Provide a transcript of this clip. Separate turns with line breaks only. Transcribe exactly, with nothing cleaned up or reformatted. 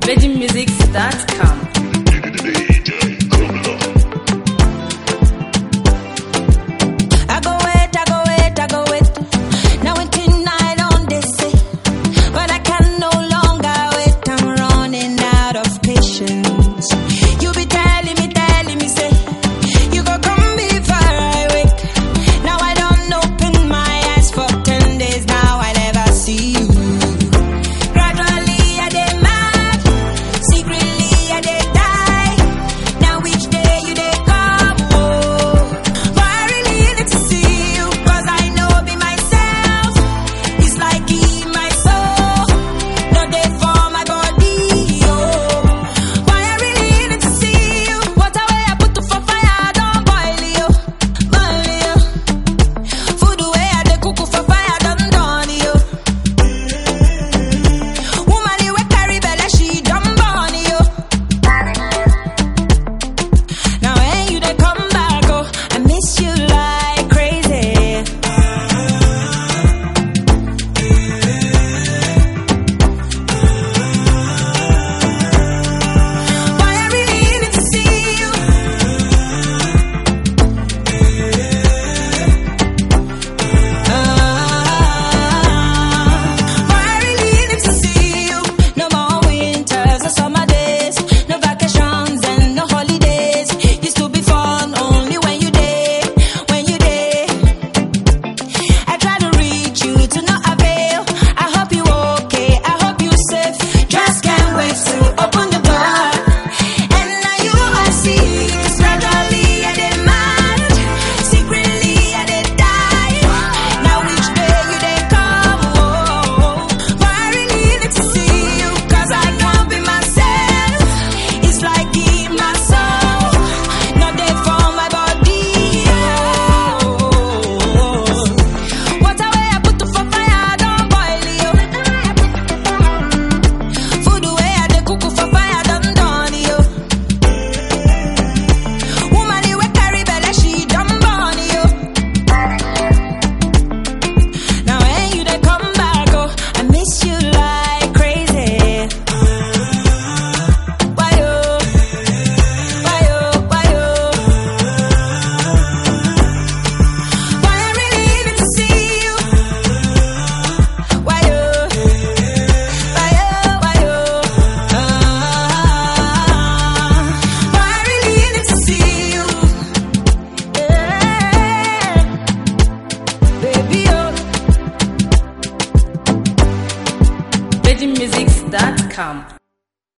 Virgin Music dot com.
I go wait, I go wait, I go wait. Now it's night on this day, but I can no longer wait. I'm running out of patience. You be telling me, telling me, say you go come before I wake. Now I don't open my eyes for ten days. Now I never see you. Gradually I dey mad, secretly I dey die. Now each day you dey come, oh, but I really need to see you, 'cause I know be myself. It's like in my soul, no day for my body, oh, but I really need to see you. What away I put to for fire, don't boil you, boil you. Food away I dey cook for fire, don't done you. Woman you wey carry belle, she done born you. Now when you dey come back, oh, I miss you like crazy. But I really need to see you. But I really need to see you. No more winters or summer days, no vacations and no holidays. Used to be fun only when you day, when you day. I try to reach you to no avail. I hope you okay, I hope you safe. Just can't wait to open the door, and now you I see. 'Cause gradually I dey mad, secretly I dey die. Now each day you dey come, oh, but I really need to see you, 'cause I can't be myself. It's like in my soul, no day for my body, oh. What away I put to for fire, don't boil you. Food away I dey cook for fire, don't done you. Woman you wey carry belle, she done born you. Now when you dey come back, oh, I miss you like crazy. Why oh, why oh, why oh? But I really need to see you. Why oh, why oh, why oh? Ah, but I really need to see you. Yeah, baby oh.
Virgin Music dot com.